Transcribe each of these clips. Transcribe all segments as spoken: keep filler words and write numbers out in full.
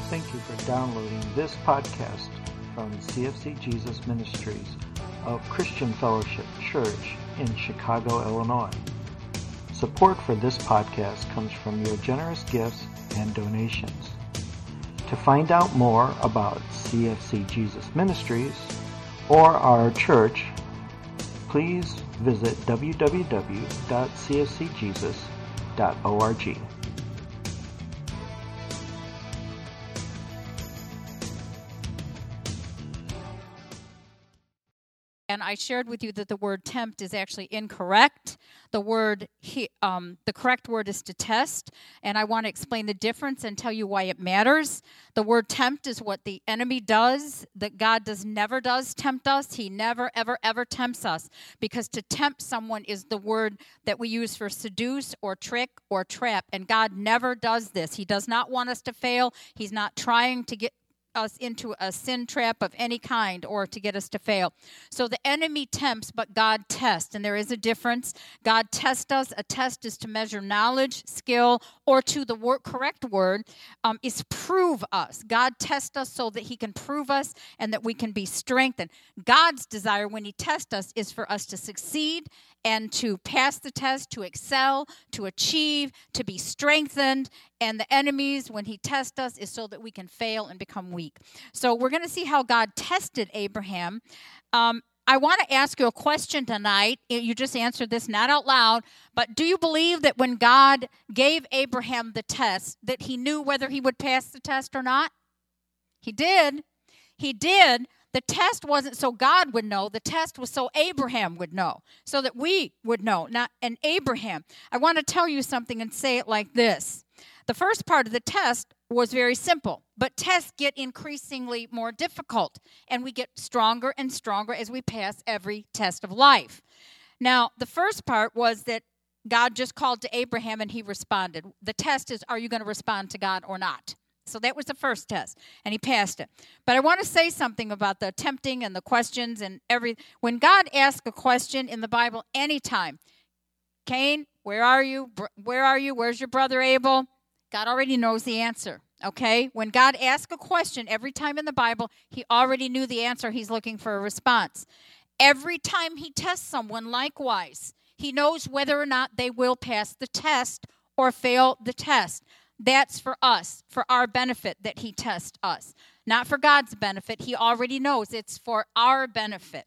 Thank you for downloading this podcast from C F C Jesus Ministries of Christian Fellowship Church in Chicago, Illinois. Support for this podcast comes from your generous gifts and donations. To find out more about C F C Jesus Ministries or our church, please visit w w w dot c f c jesus dot org. And I shared with you that the word tempt is actually incorrect. The word, he, um, the correct word is to test, and I want to explain the difference and tell you why it matters. The word tempt is what the enemy does, that God does never does tempt us. He never, ever, ever tempts us, because to tempt someone is the word that we use for seduce or trick or trap, and God never does this. He does not want us to fail. He's not trying to get us into a sin trap of any kind or to get us to fail. So the enemy tempts, but God tests, and there is a difference. God tests us. A test is to measure knowledge, skill, or to the word, correct word um, is prove us. God tests us so that he can prove us and that we can be strengthened. God's desire when he tests us is for us to succeed and to pass the test, to excel, to achieve, to be strengthened. And the enemies, when he tests us, is so that we can fail and become weak. So we're going to see how God tested Abraham. Um, I want to ask you a question tonight. You just answered this not out loud, but do you believe that when God gave Abraham the test, that he knew whether he would pass the test or not? He did. He did. The test wasn't so God would know. The test was so Abraham would know, so that we would know. Not and Abraham. I want to tell you something and say it like this. The first part of the test was very simple, but tests get increasingly more difficult, and we get stronger and stronger as we pass every test of life. Now, the first part was that God just called to Abraham and he responded. The test is, are you going to respond to God or not? So that was the first test, and he passed it. But I want to say something about the tempting and the questions and every. When God asks a question in the Bible anytime, Cain, where are you? Where are you? Where's your brother Abel? God already knows the answer, okay? When God asks a question every time in the Bible, he already knew the answer. He's looking for a response. Every time he tests someone, likewise, he knows whether or not they will pass the test or fail the test. That's for us, for our benefit that he tests us. Not for God's benefit. He already knows it's for our benefit.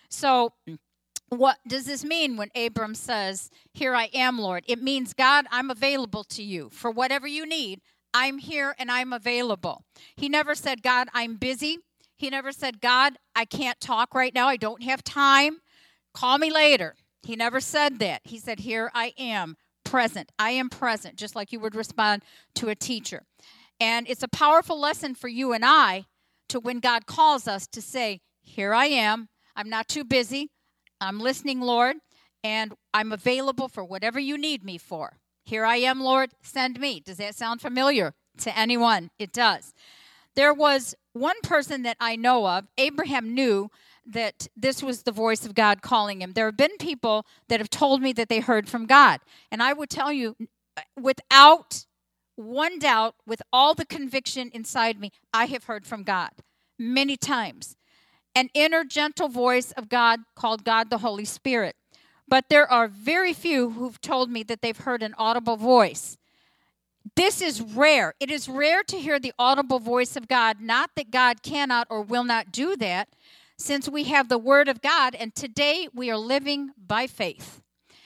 So what does this mean when Abram says, here I am, Lord? It means, God, I'm available to you. For whatever you need, I'm here and I'm available. He never said, God, I'm busy. He never said, God, I can't talk right now. I don't have time. Call me later. He never said that. He said, here I am. Present. I am present, just like you would respond to a teacher. And it's a powerful lesson for you and I to, when God calls us, to say, here I am. I'm not too busy. I'm listening, Lord, and I'm available for whatever you need me for. Here I am, Lord, send me. Does that sound familiar to anyone? It does. There was one person that I know of. Abraham knew that this was the voice of God calling him. There have been people that have told me that they heard from God. And I would tell you, without one doubt, with all the conviction inside me, I have heard from God many times. An inner gentle voice of God called God the Holy Spirit. But there are very few who've told me that they've heard an audible voice. This is rare. It is rare to hear the audible voice of God, not that God cannot or will not do that, since we have the Word of God, and today we are living by faith,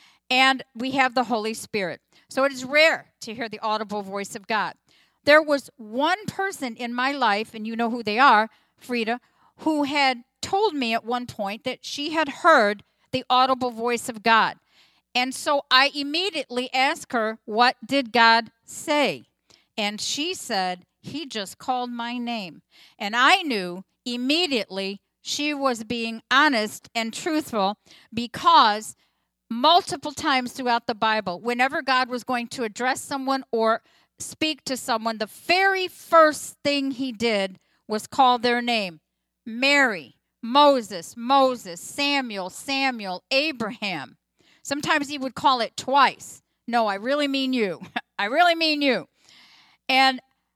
and we have the Holy Spirit. So it is rare to hear the audible voice of God. There was one person in my life, and you know who they are, Frida, who had told me at one point that she had heard the audible voice of God. And so I immediately asked her, what did God say? And she said, he just called my name. And I knew immediately she was being honest and truthful, because multiple times throughout the Bible, whenever God was going to address someone or speak to someone, the very first thing he did was call their name. Mary, Moses, Moses, Samuel, Samuel, Abraham. Sometimes he would call it twice. No, I really mean you. I really mean you. And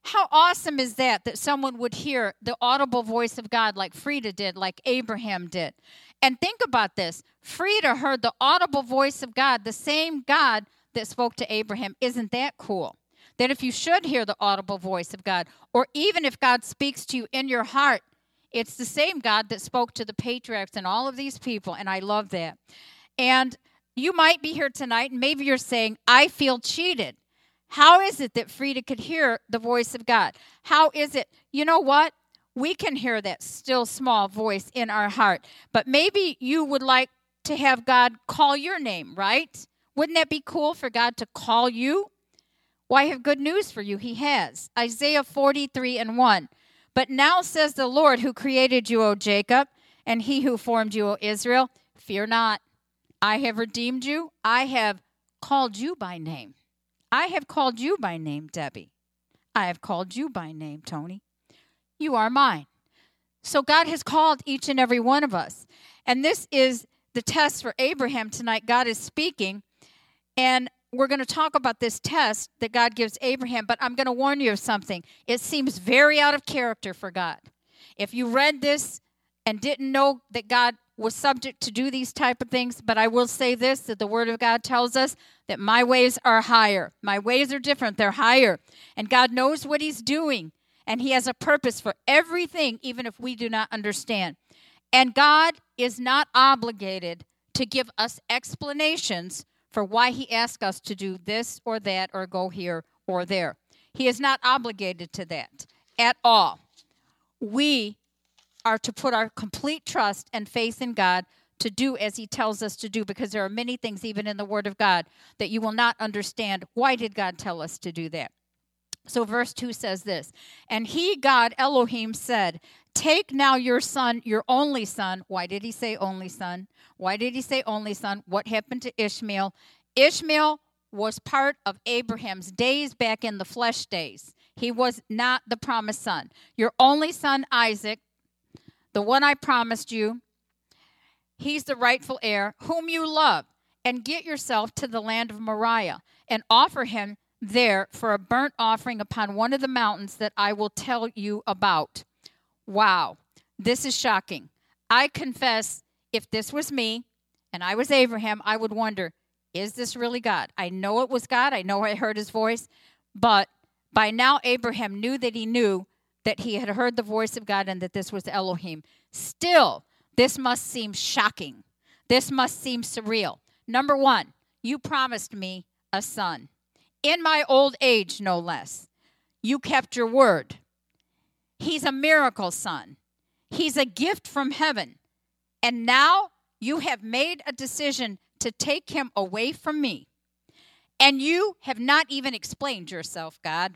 How awesome is that, that someone would hear the audible voice of God like Frida did, like Abraham did? And think about this. Frida heard the audible voice of God, the same God that spoke to Abraham. Isn't that cool? That if you should hear the audible voice of God, or even if God speaks to you in your heart, it's the same God that spoke to the patriarchs and all of these people, and I love that. And you might be here tonight, and maybe you're saying, I feel cheated. How is it that Frida could hear the voice of God? How is it? You know what? We can hear that still small voice in our heart. But maybe you would like to have God call your name, right? Wouldn't that be cool for God to call you? Well, I have good news for you. He has. Isaiah forty-three and one. But now says the Lord who created you, O Jacob, and he who formed you, O Israel, fear not. I have redeemed you. I have called you by name. I have called you by name, Debbie. I have called you by name, Tony. You are mine. So God has called each and every one of us. And this is the test for Abraham tonight. God is speaking. And we're going to talk about this test that God gives Abraham. But I'm going to warn you of something. It seems very out of character for God. If you read this and didn't know that God was subject to do these type of things, but I will say this, that the Word of God tells us that my ways are higher. My ways are different. They're higher. And God knows what he's doing. And he has a purpose for everything, even if we do not understand. And God is not obligated to give us explanations for why he asks us to do this or that or go here or there. He is not obligated to that at all. We are to put our complete trust and faith in God to do as he tells us to do, because there are many things, even in the Word of God, that you will not understand. Why did God tell us to do that? So verse two says this, and he, God, Elohim, said, take now your son, your only son. Why did he say only son? Why did he say only son? What happened to Ishmael? Ishmael was part of Abraham's days back in the flesh days. He was not the promised son. Your only son, Isaac, the one I promised you, he's the rightful heir, whom you love, and get yourself to the land of Moriah and offer him there for a burnt offering upon one of the mountains that I will tell you about. Wow, this is shocking. I confess, if this was me and I was Abraham, I would wonder, is this really God? I know it was God. I know I heard his voice. But by now, Abraham knew that he knew that he had heard the voice of God and that this was Elohim. Still, this must seem shocking. This must seem surreal. Number one, you promised me a son. In my old age, no less. You kept your word. He's a miracle son. He's a gift from heaven. And now you have made a decision to take him away from me. And you have not even explained yourself, God.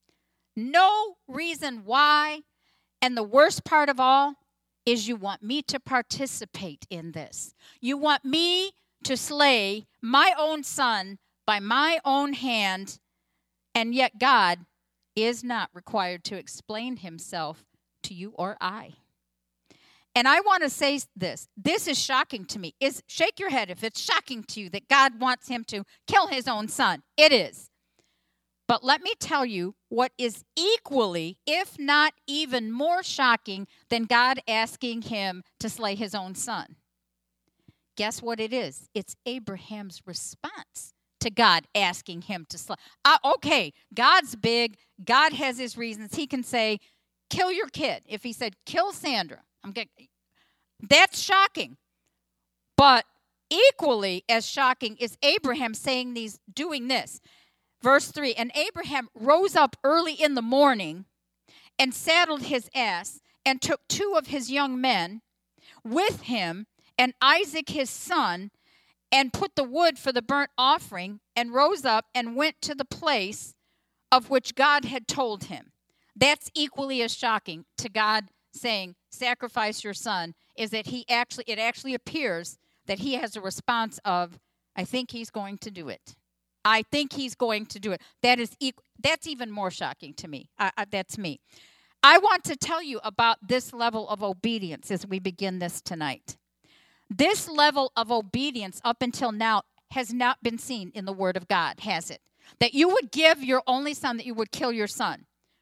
No reason why. And the worst part of all is you want me to participate in this. You want me to slay my own son by my own hand, and yet God is not required to explain himself to you or I. And I want to say this. This is shocking to me. Is shake your head if it's shocking to you that God wants him to kill his own son. It is. But let me tell you what is equally, if not even more shocking than God asking him to slay his own son. Guess what it is? It's Abraham's response to God asking him to slay. Uh, okay, God's big. God has his reasons. He can say, kill your kid. If he said, kill Sandra, I'm getting, that's shocking. But equally as shocking is Abraham saying these, doing this. Verse three, and Abraham rose up early in the morning and saddled his ass and took two of his young men with him and Isaac his son, and put the wood for the burnt offering, and rose up and went to the place of which God had told him. That's equally as shocking to God saying, sacrifice your son, is that he actually, it actually appears that he has a response of, I think he's going to do it. I think he's going to do it. That is, equal, that's even more shocking to me. I, I, that's me. I want to tell you about this level of obedience as we begin this tonight. This level of obedience up until now has not been seen in the Word of God, has it? That you would give your only son, that you would kill your son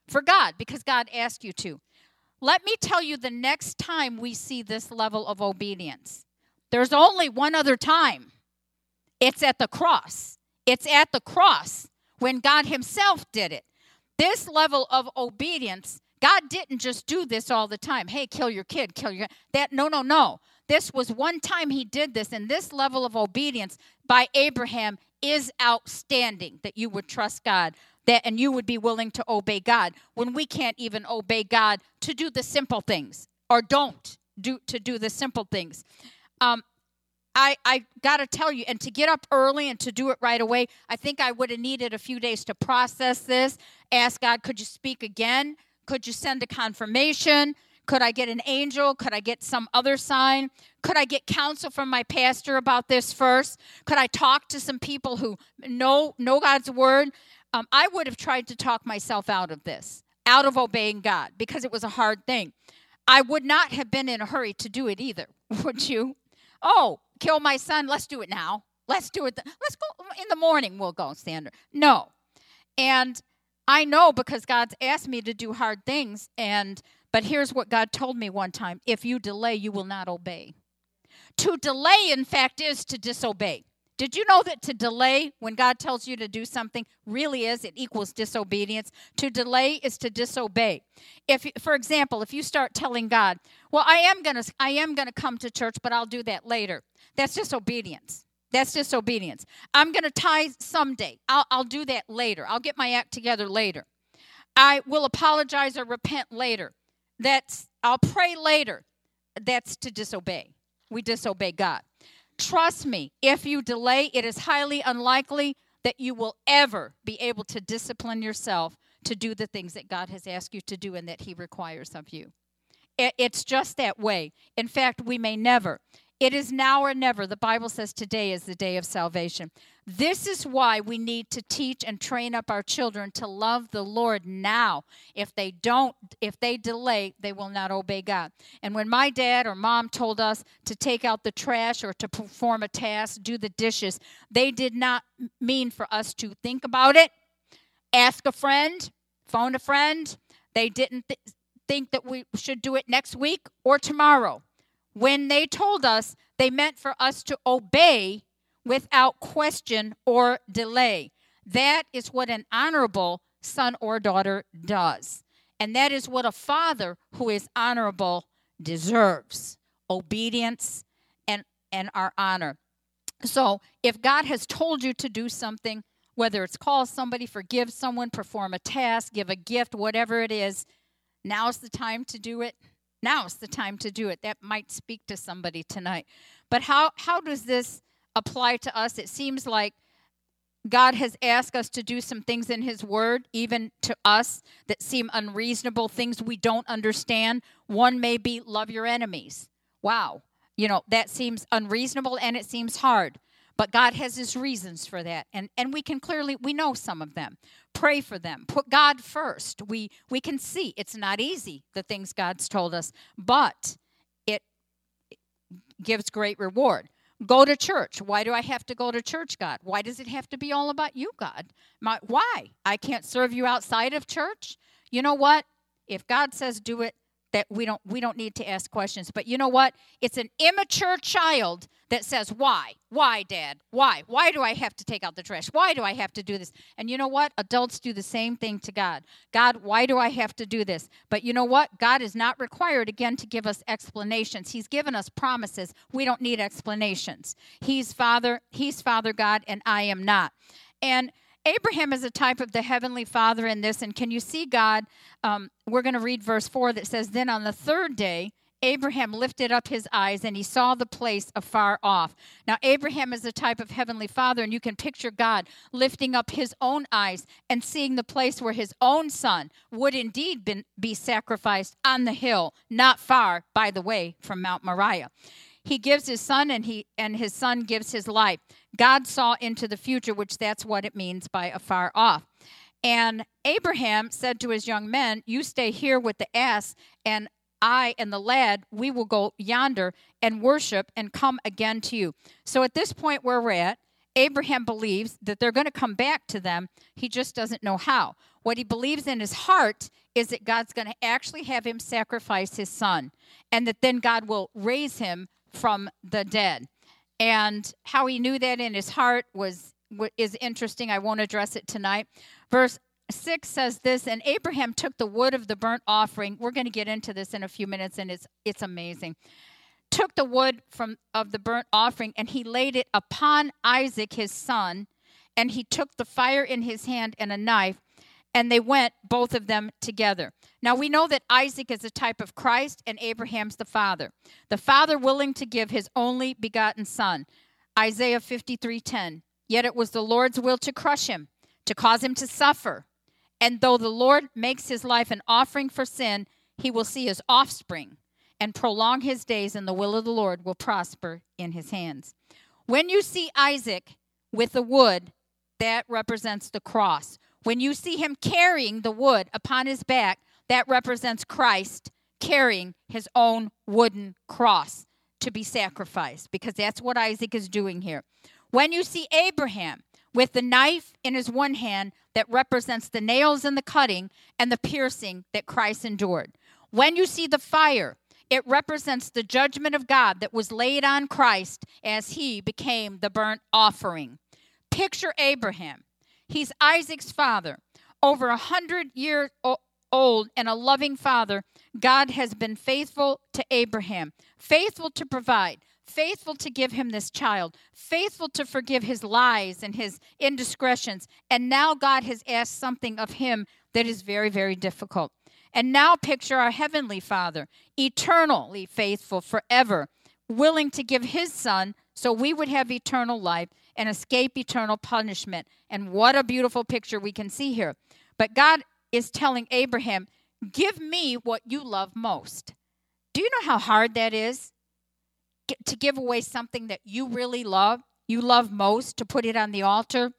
for God, because God asked you to. Let me tell you the next time we see this level of obedience. There's only one other time. It's at the cross. It's at the cross when God himself did it. This level of obedience, God didn't just do this all the time. Hey, kill your kid, kill your that. No, no, no. This was one time he did this, and this level of obedience by Abraham is outstanding, that you would trust God, that and you would be willing to obey God when we can't even obey God to do the simple things, or don't do to do the simple things. Um, I, I got to tell you, and to get up early and to do it right away, I think I would have needed a few days to process this, ask God, could you speak again? Could you send a confirmation? Could I get an angel? Could I get some other sign? Could I get counsel from my pastor about this first? Could I talk to some people who know, know God's word? Um, I would have tried to talk myself out of this, out of obeying God, because it was a hard thing. I would not have been in a hurry to do it either, would you? Oh, kill my son, let's do it now. Let's do it. Th- let's go in the morning, we'll go, Sandra. No. And I know because God's asked me to do hard things, and but here's what God told me one time. If you delay, you will not obey. To delay, in fact, is to disobey. Did you know that to delay, when God tells you to do something, really is, it equals disobedience? To delay is to disobey. If, for example, if you start telling God, well, I am going to I am going to come to church, but I'll do that later. That's disobedience. That's disobedience. I'm going to tithe someday. I'll, I'll do that later. I'll get my act together later. I will apologize or repent later. That's, I'll pray later. That's to disobey. We disobey God. Trust me, if you delay, it is highly unlikely that you will ever be able to discipline yourself to do the things that God has asked you to do and that he requires of you. It's just that way. In fact, we may never. It is now or never. The Bible says today is the day of salvation. This is why we need to teach and train up our children to love the Lord now. If they don't, if they delay, they will not obey God. And when my dad or mom told us to take out the trash or to perform a task, do the dishes, they did not mean for us to think about it, ask a friend, phone a friend. They didn't th- think that we should do it next week or tomorrow. When they told us, they meant for us to obey without question or delay. That is what an honorable son or daughter does. And that is what a father who is honorable deserves. Obedience and, and our honor. So if God has told you to do something, whether it's call somebody, forgive someone, perform a task, give a gift, whatever it is, now's the time to do it. Now's the time to do it. That might speak to somebody tonight. But how, how does this apply to us? It seems like God has asked us to do some things in his word, even to us, that seem unreasonable, things we don't understand. One may be love your enemies. Wow. You know, that seems unreasonable and it seems hard. But God has his reasons for that. And, and we can clearly, we know some of them. Pray for them. Put God first. We we can see it's not easy, the things God's told us, but it gives great reward. Go to church. Why do I have to go to church, God? Why does it have to be all about you, God? My, why? I can't serve you outside of church? You know what? If God says do it, that we don't we don't need to ask questions. But you know what? It's an immature child that says, why? Why, Dad? Why? Why do I have to take out the trash? Why do I have to do this? And you know what? Adults do the same thing to God. God, why do I have to do this? But you know what? God is not required, again, to give us explanations. He's given us promises. We don't need explanations. He's Father, He's Father God, and I am not. And Abraham is a type of the Heavenly Father in this. And can you see God? Um, we're going to read verse four that says, then on the third day, Abraham lifted up his eyes and he saw the place afar off. Now, Abraham is a type of Heavenly Father, and you can picture God lifting up his own eyes and seeing the place where his own son would indeed been, be sacrificed on the hill, not far, by the way, from Mount Moriah. He gives his son, and he and his son gives his life. God saw into the future, which that's what it means by afar off. And Abraham said to his young men, you stay here with the ass, and I and the lad, we will go yonder and worship and come again to you. So at this point where we're at, Abraham believes that they're going to come back to them. He just doesn't know how. What he believes in his heart is that God's going to actually have him sacrifice his son, and that then God will raise him from the dead. And how he knew that in his heart was is interesting. I won't address it tonight. Verse six says this, and Abraham took the wood of the burnt offering. We're going to get into this in a few minutes, and it's it's amazing. Took the wood from of the burnt offering, and he laid it upon Isaac his son, and he took the fire in his hand and a knife, and they went, both of them, together. Now we know that Isaac is a type of Christ, and Abraham's the father. The father willing to give his only begotten son. Isaiah fifty-three ten. Yet it was the Lord's will to crush him, to cause him to suffer. And though the Lord makes his life an offering for sin, he will see his offspring and prolong his days, and the will of the Lord will prosper in his hands. When you see Isaac with the wood, that represents the cross. When you see him carrying the wood upon his back, that represents Christ carrying his own wooden cross to be sacrificed, because that's what Isaac is doing here. When you see Abraham with the knife in his one hand, that represents the nails and the cutting and the piercing that Christ endured. When you see the fire, it represents the judgment of God that was laid on Christ as he became the burnt offering. Picture Abraham. He's Isaac's father. Over a hundred years old and a loving father, God has been faithful to Abraham, faithful to provide, faithful to give him this child, faithful to forgive his lies and his indiscretions. And now God has asked something of him that is very, very difficult. And now picture our heavenly Father, eternally faithful forever, willing to give his son so we would have eternal life and escape eternal punishment. And what a beautiful picture we can see here. But God is telling Abraham, give me what you love most. Do you know how hard that is? To give away something that you really love, you love most, to put it on the altar.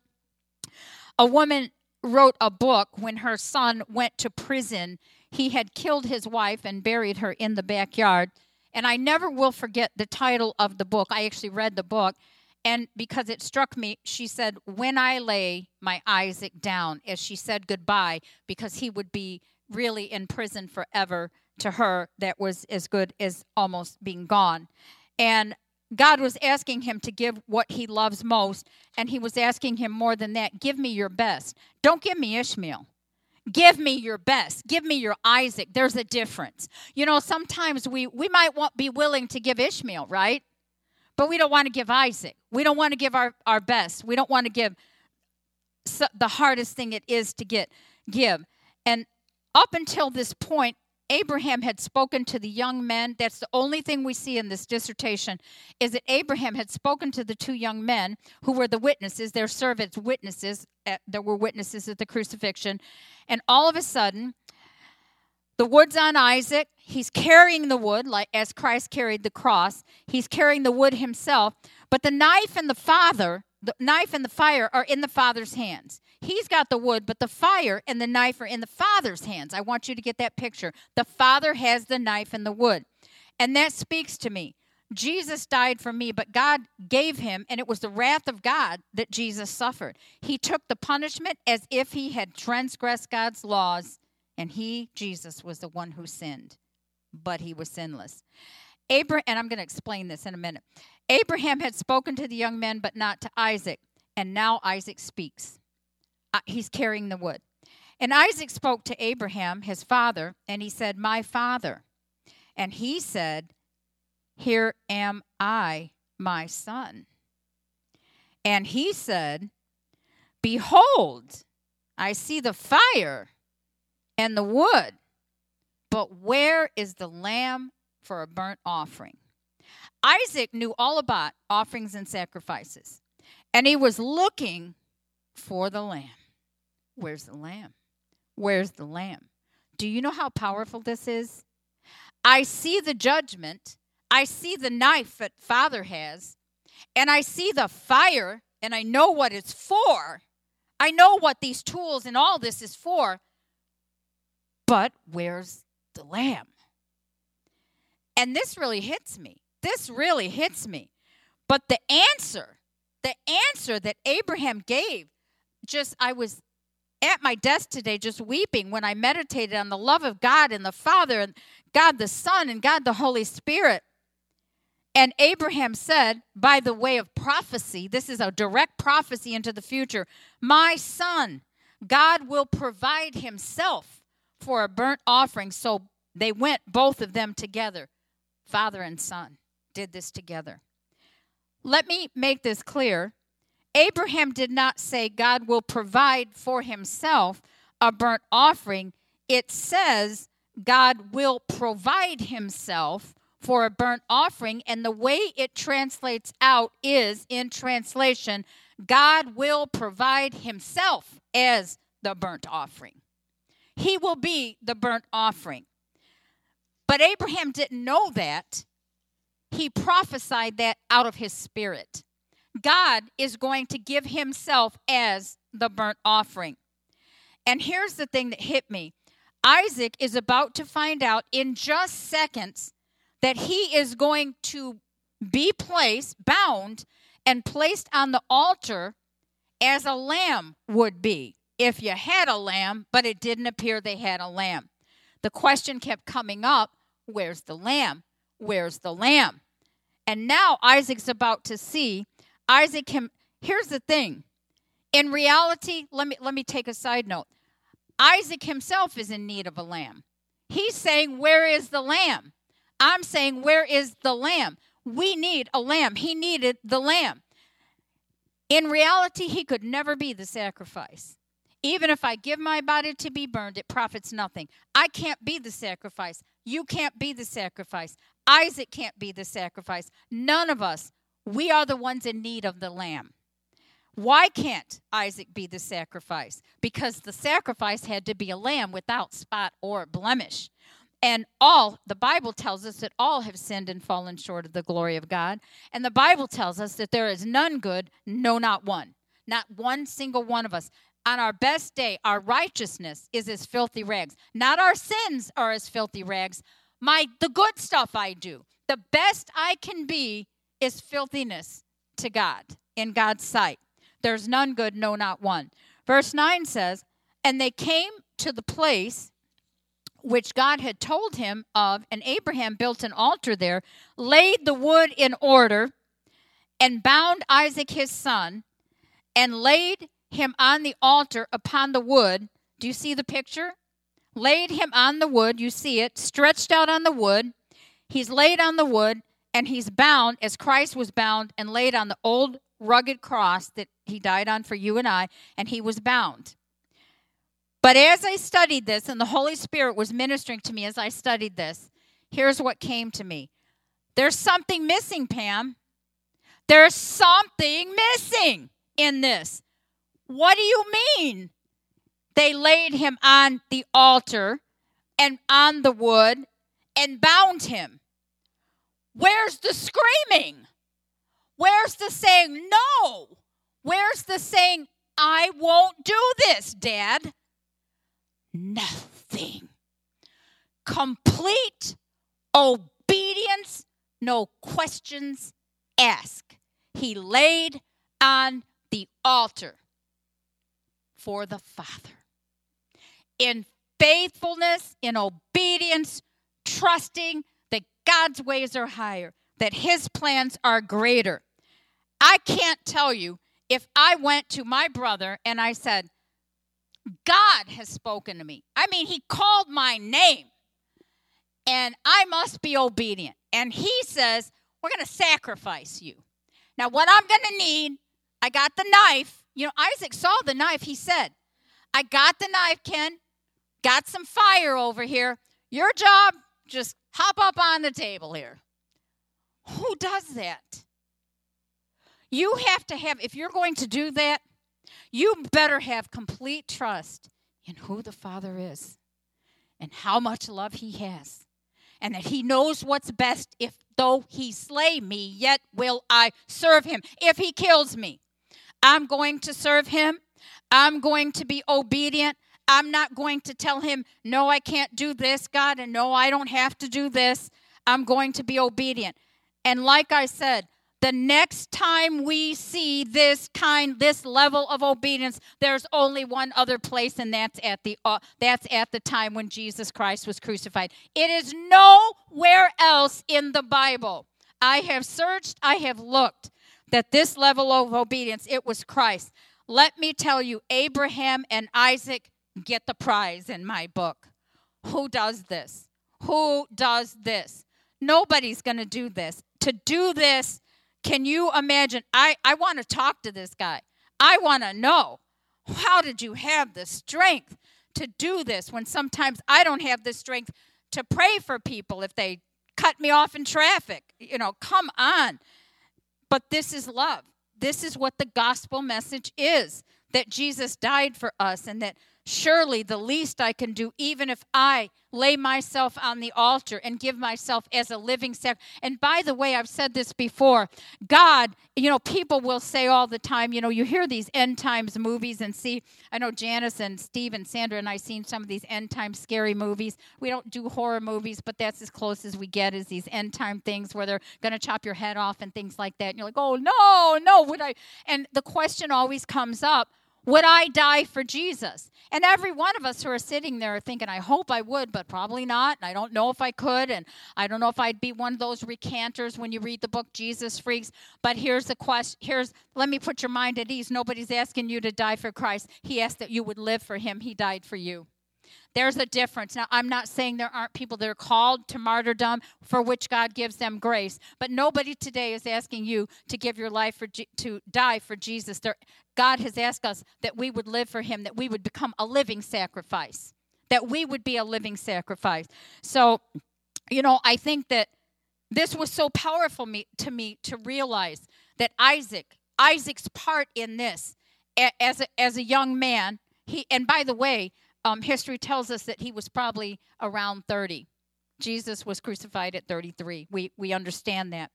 A woman wrote a book when her son went to prison. He had killed his wife and buried her in the backyard. And I never will forget the title of the book. I actually read the book. And because it struck me, she said, when I lay my Isaac down, as she said goodbye, because he would be really in prison forever. To her, that was as good as almost being gone. And God was asking him to give what he loves most, and he was asking him more than that. Give me your best. Don't give me Ishmael. Give me your best. Give me your Isaac. There's a difference. You know, sometimes we, we might want, be willing to give Ishmael, right? But we don't want to give Isaac. We don't want to give our, our best. We don't want to give so, the hardest thing it is to get give. And up until this point, Abraham had spoken to the young men. That's the only thing we see in this dissertation, is that Abraham had spoken to the two young men who were the witnesses. Their servants witnesses. At, there were witnesses at the crucifixion. And all of a sudden, the wood's on Isaac. He's carrying the wood, like as Christ carried the cross. He's carrying the wood himself. But the knife and the father, the knife and the fire are in the father's hands. He's got the wood, but the fire and the knife are in the father's hands. I want you to get that picture. The father has the knife and the wood. And that speaks to me. Jesus died for me, but God gave him, and it was the wrath of God that Jesus suffered. He took the punishment as if he had transgressed God's laws, and he, Jesus, was the one who sinned, but he was sinless. Abraham, and I'm going to explain this in a minute. Abraham had spoken to the young men, but not to Isaac, and now Isaac speaks. Uh, he's carrying the wood. And Isaac spoke to Abraham, his father, and he said, my father. And he said, here am I, my son. And he said, behold, I see the fire and the wood, but where is the lamb for a burnt offering? Isaac knew all about offerings and sacrifices, and he was looking for the lamb. Where's the lamb? Where's the lamb? Do you know how powerful this is? I see the judgment. I see the knife that Father has, and I see the fire, and I know what it's for. I know what these tools and all this is for. But where's the lamb? And this really hits me. This really hits me. But the answer, the answer that Abraham gave, just, I was, at my desk today just weeping when I meditated on the love of God and the Father and God the Son and God the Holy Spirit. And Abraham said, by the way of prophecy, this is a direct prophecy into the future, my son, God will provide himself for a burnt offering. So they went, both of them together. Father and son did this together. Let me make this clear. Abraham did not say God will provide for himself a burnt offering. It says God will provide himself for a burnt offering, and the way it translates out is, in translation, God will provide himself as the burnt offering. He will be the burnt offering. But Abraham didn't know that. He prophesied that out of his spirit. God is going to give himself as the burnt offering. And here's the thing that hit me. Isaac is about to find out in just seconds that he is going to be placed, bound, and placed on the altar as a lamb would be if you had a lamb, but it didn't appear they had a lamb. The question kept coming up, where's the lamb? Where's the lamb? And now Isaac's about to see. Isaac can, here's the thing. In reality, let me let me take a side note. Isaac himself is in need of a lamb. He's saying, where is the lamb? I'm saying, where is the lamb? We need a lamb. He needed the lamb. In reality, he could never be the sacrifice. Even if I give my body to be burned, it profits nothing. I can't be the sacrifice. You can't be the sacrifice. Isaac can't be the sacrifice. None of us. We are the ones in need of the lamb. Why can't Isaac be the sacrifice? Because the sacrifice had to be a lamb without spot or blemish. And all, the Bible tells us that all have sinned and fallen short of the glory of God. And the Bible tells us that there is none good, no, not one. Not one single one of us. On our best day, our righteousness is as filthy rags. Not our sins are as filthy rags. My the good stuff I do, the best I can be is filthiness to God, in God's sight. There's none good, no, not one. Verse nine says, and they came to the place which God had told him of, and Abraham built an altar there, laid the wood in order, and bound Isaac his son, and laid him on the altar upon the wood. Do you see the picture? Laid him on the wood, you see it, stretched out on the wood. He's laid on the wood, and he's bound as Christ was bound and laid on the old rugged cross that he died on for you and I, and he was bound. But as I studied this, and the Holy Spirit was ministering to me as I studied this, here's what came to me. There's something missing, Pam. There's something missing in this. What do you mean? They laid him on the altar and on the wood and bound him. Where's the screaming? Where's the saying, no? Where's the saying, I won't do this, Dad? Nothing. Complete obedience, no questions asked. He laid on the altar for the Father. In faithfulness, in obedience, trusting that God's ways are higher, that his plans are greater. I can't tell you if I went to my brother and I said, God has spoken to me. I mean, he called my name, and I must be obedient. And he says, we're going to sacrifice you. Now, what I'm going to need, I got the knife. You know, Isaac saw the knife. He said, I got the knife, Ken. Got some fire over here. Your job, just hop up on the table here. Who does that? You have to have, if you're going to do that, you better have complete trust in who the Father is and how much love he has, and that he knows what's best. If though he slay me, yet will I serve him. If he kills me, I'm going to serve him. I'm going to be obedient. I'm not going to tell him, no, I can't do this, God, and no, I don't have to do this. I'm going to be obedient. And like I said, The next time we see this kind, this level of obedience, there's only one other place, and that's at the uh, that's at the time when Jesus Christ was crucified. It is nowhere else in the Bible. I have searched, I have looked, that this level of obedience, it was Christ. Let me tell you, Abraham and Isaac get the prize in my book. Who does this? Who does this? Nobody's going to do this. To do this, can you imagine? I, I want to talk to this guy. I want to know, how did you have the strength to do this when sometimes I don't have the strength to pray for people if they cut me off in traffic? You know, come on. But this is love. This is what the gospel message is, that Jesus died for us, and that surely the least I can do, even if I lay myself on the altar and give myself as a living sacrifice. And by the way, I've said this before, God, you know, people will say all the time, you know, you hear these end times movies and see, I know Janice and Steve and Sandra and I seen some of these end time scary movies. We don't do horror movies, but that's as close as we get, is these end time things where they're going to chop your head off and things like that. And you're like, oh, no, no, would I? And the question always comes up, would I die for Jesus? And every one of us who are sitting there are thinking, I hope I would, but probably not. And I don't know if I could. And I don't know if I'd be one of those recanters when you read the book Jesus Freaks. But here's the question. Here's, let me put your mind at ease. Nobody's asking you to die for Christ. He asked that you would live for him. He died for you. There's a difference. Now, I'm not saying there aren't people that are called to martyrdom for which God gives them grace, but nobody today is asking you to give your life for G- to die for Jesus. There, God has asked us that we would live for him, that we would become a living sacrifice, that we would be a living sacrifice. So, you know, I think that this was so powerful me, to me to realize that Isaac, Isaac's part in this as a, as a young man, he, and by the way, Um, history tells us that he was probably around thirty. Jesus was crucified at thirty-three. We we understand that.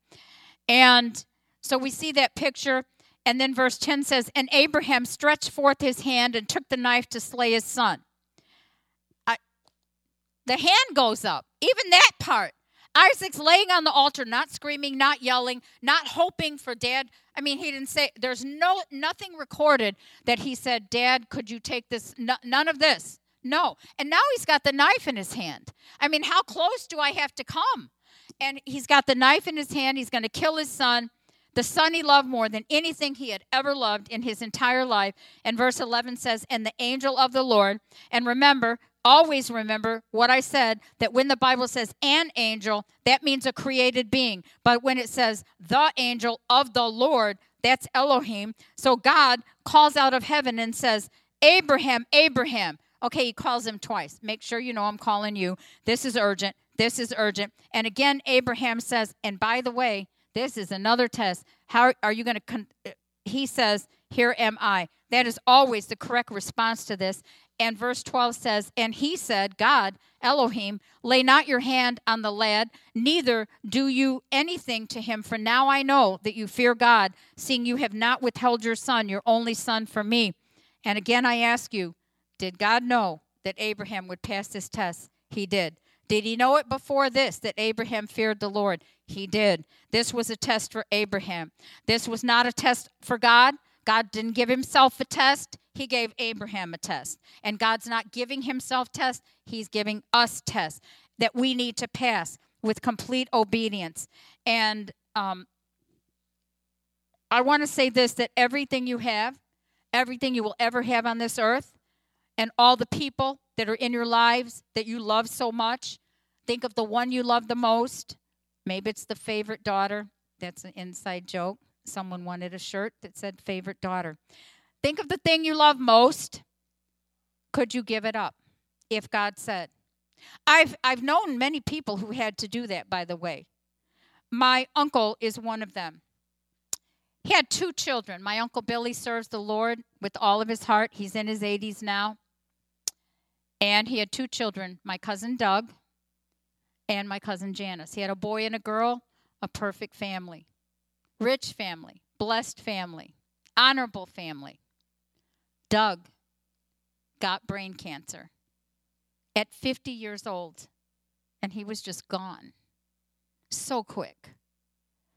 And so we see that picture. And then verse ten says, and Abraham stretched forth his hand and took the knife to slay his son. I, the hand goes up. Even that part. Isaac's laying on the altar, not screaming, not yelling, not hoping for Dad. I mean, he didn't say, there's no nothing recorded that he said, Dad, could you take this? No, none of this. No. And now he's got the knife in his hand. I mean, how close do I have to come? And he's got the knife in his hand. He's going to kill his son, the son he loved more than anything he had ever loved in his entire life. And verse eleven says, and the angel of the Lord, and remember, always remember what I said, that when the Bible says an angel, that means a created being. But when it says the angel of the Lord, that's Elohim. So God calls out of heaven and says, Abraham, Abraham. Okay, he calls him twice. Make sure you know I'm calling you. This is urgent. This is urgent. And again, Abraham says, and by the way, this is another test. How are you going to, con-? He says, here am I. That is always the correct response to this. And verse twelve says, and he said, God, Elohim, lay not your hand on the lad, neither do you anything to him. For now I know that you fear God, seeing you have not withheld your son, your only son, from me. And again I ask you, did God know that Abraham would pass this test? He did. Did he know it before this, that Abraham feared the Lord? He did. This was a test for Abraham. This was not a test for God. God didn't give himself a test. He gave Abraham a test. And God's not giving himself tests. He's giving us tests that we need to pass with complete obedience. And um, I want to say this, that everything you have, everything you will ever have on this earth, and all the people that are in your lives that you love so much, think of the one you love the most. Maybe it's the favorite daughter. That's an inside joke. Someone wanted a shirt that said favorite daughter. Think of the thing you love most. Could you give it up if God said? I've I've known many people who had to do that, by the way. My uncle is one of them. He had two children. My Uncle Billy serves the Lord with all of his heart. He's in his eighties now. And he had two children, my cousin Doug and my cousin Janice. He had a boy and a girl, a perfect family. Rich family, blessed family, honorable family. Doug got brain cancer at fifty years old, and he was just gone so quick.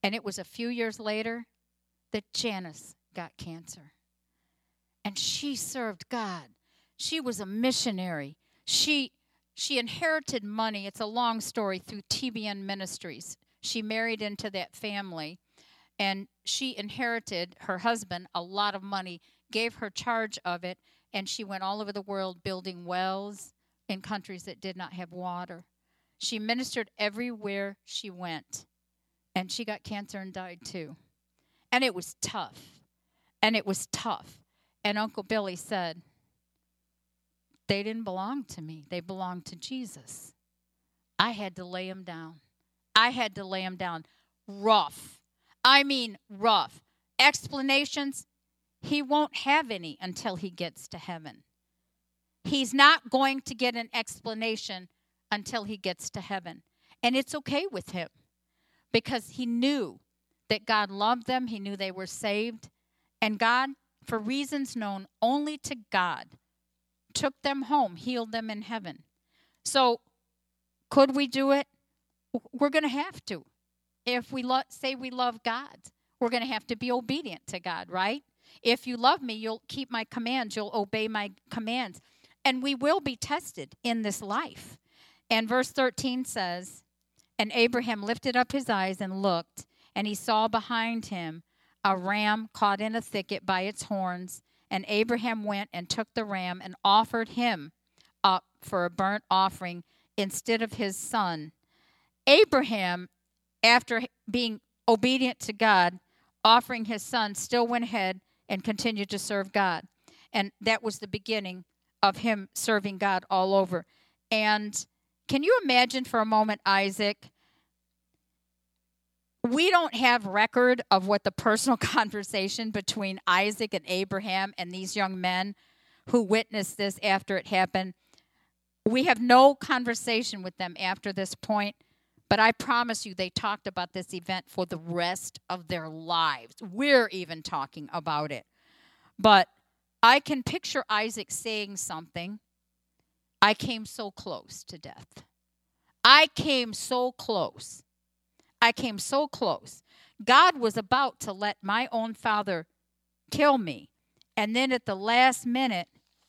And it was a few years later that Janice got cancer. And she served God. She was a missionary. She she inherited money. It's a long story through T B N Ministries. She married into that family, and she inherited her husband a lot of money, gave her charge of it, and she went all over the world building wells in countries that did not have water. She ministered everywhere she went, and she got cancer and died too. And it was tough, and it was tough. And Uncle Billy said, they didn't belong to me. They belonged to Jesus. I had to lay him down. I had to lay him down. Rough. I mean rough. Explanations, he won't have any until he gets to heaven. He's not going to get an explanation until he gets to heaven. And it's okay with him because he knew that God loved them. He knew they were saved. And God, for reasons known only to God, took them home, healed them in heaven. So could we do it? We're going to have to. If we lo- say we love God, we're going to have to be obedient to God, right? If you love me, you'll keep my commands. You'll obey my commands. And we will be tested in this life. And verse thirteen says, and Abraham lifted up his eyes and looked, and he saw behind him a ram caught in a thicket by its horns. And Abraham went and took the ram and offered him up for a burnt offering instead of his son. Abraham, after being obedient to God, offering his son, still went ahead and continued to serve God. And that was the beginning of him serving God all over. And can you imagine for a moment, Isaac? We don't have record of what the personal conversation between Isaac and Abraham and these young men who witnessed this after it happened. We have no conversation with them after this point, but I promise you they talked about this event for the rest of their lives. We're even talking about it. But I can picture Isaac saying something. I came so close to death. I came so close. I came so close. God was about to let my own father kill me. And then at the last minute,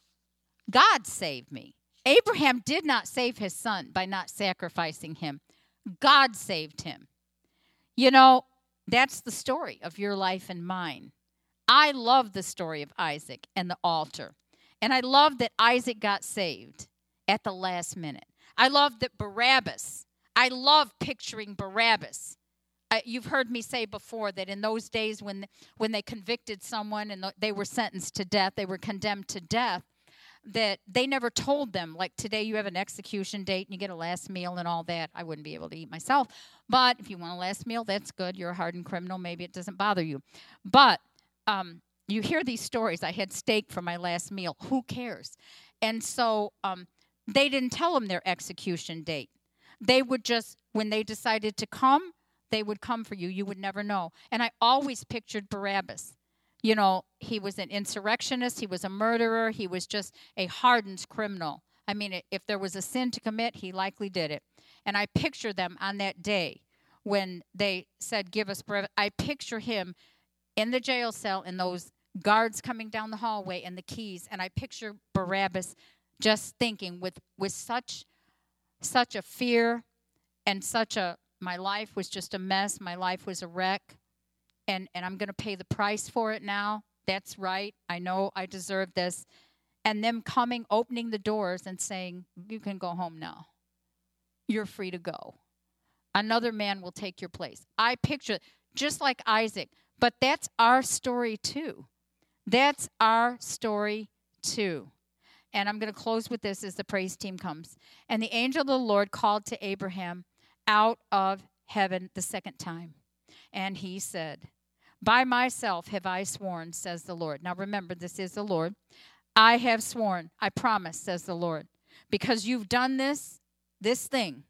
God saved me. Abraham did not save his son by not sacrificing him. God saved him. You know, that's the story of your life and mine. I love the story of Isaac and the altar. And I love that Isaac got saved at the last minute. I love that Barabbas, I love picturing Barabbas. Uh, you've heard me say before that in those days when, when they convicted someone and they were sentenced to death, they were condemned to death, that they never told them, like today you have an execution date and you get a last meal and all that. I wouldn't be able to eat myself. But if you want a last meal, that's good. You're a hardened criminal. Maybe it doesn't bother you. But um, you hear these stories. I had steak for my last meal. Who cares? And so um, they didn't tell them their execution date. They would just, when they decided to come, they would come for you. You would never know. And I always pictured Barabbas. You know, he was an insurrectionist. He was a murderer. He was just a hardened criminal. I mean, if there was a sin to commit, he likely did it. And I picture them on that day when they said, give us Barabbas. I picture him in the jail cell and those guards coming down the hallway and the keys. And I picture Barabbas just thinking with, with such such a fear and such a, my life was just a mess. My life was a wreck. And, and I'm going to pay the price for it now. That's right. I know I deserve this. And them coming, opening the doors and saying, you can go home now. You're free to go. Another man will take your place. I picture just like Isaac. But that's our story too. That's our story too. And I'm going to close with this as the praise team comes. And the angel of the Lord called to Abraham out of heaven the second time. And he said, by myself have I sworn, says the Lord. Now remember, this is the Lord. I have sworn, I promise, says the Lord, because you've done this, this thing,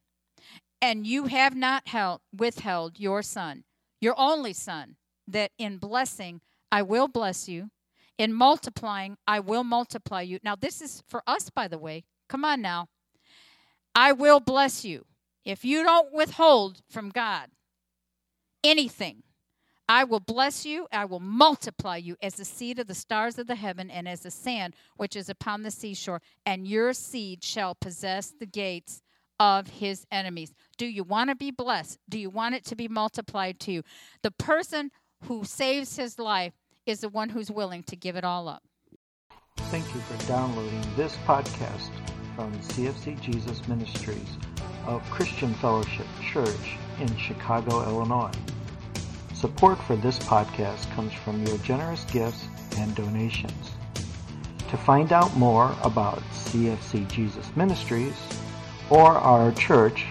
and you have not held, withheld your son, your only son, that in blessing I will bless you. In multiplying, I will multiply you. Now, this is for us, by the way. Come on now. I will bless you. If you don't withhold from God, anything. I will bless you, I will multiply you as the seed of the stars of the heaven and as the sand which is upon the seashore, and your seed shall possess the gates of his enemies. Do you want to be blessed? Do you want it to be multiplied to you? The person who saves his life is the one who's willing to give it all up. Thank you for downloading this podcast from C F C Jesus Ministries of Christian Fellowship Church in Chicago, Illinois. Support for this podcast comes from your generous gifts and donations. To find out more about C F C Jesus Ministries or our church,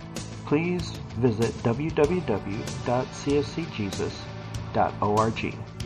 please visit w w w dot c f c jesus dot org.